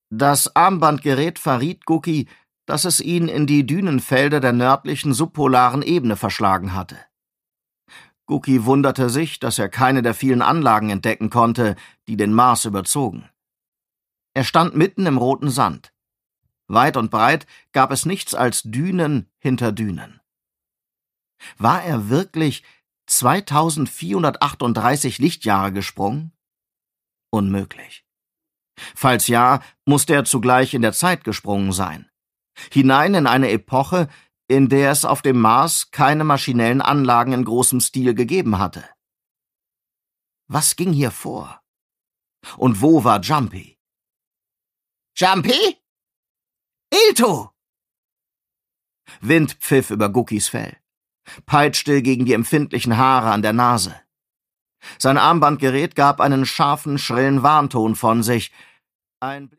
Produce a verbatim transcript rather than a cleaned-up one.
Das Armbandgerät verriet Gucki, dass es ihn in die Dünenfelder der nördlichen subpolaren Ebene verschlagen hatte. Gucki wunderte sich, dass er keine der vielen Anlagen entdecken konnte, die den Mars überzogen. Er stand mitten im roten Sand. Weit und breit gab es nichts als Dünen hinter Dünen. War er wirklich zweitausendvierhundertachtunddreißig Lichtjahre gesprungen? Unmöglich. Falls ja, musste er zugleich in der Zeit gesprungen sein. Hinein in eine Epoche, in der es auf dem Mars keine maschinellen Anlagen in großem Stil gegeben hatte. Was ging hier vor? Und wo war Jumpy? »Jumpy? Ilto!« Wind pfiff über Guckis Fell, peitschte gegen die empfindlichen Haare an der Nase. Sein Armbandgerät gab einen scharfen, schrillen Warnton von sich. Ein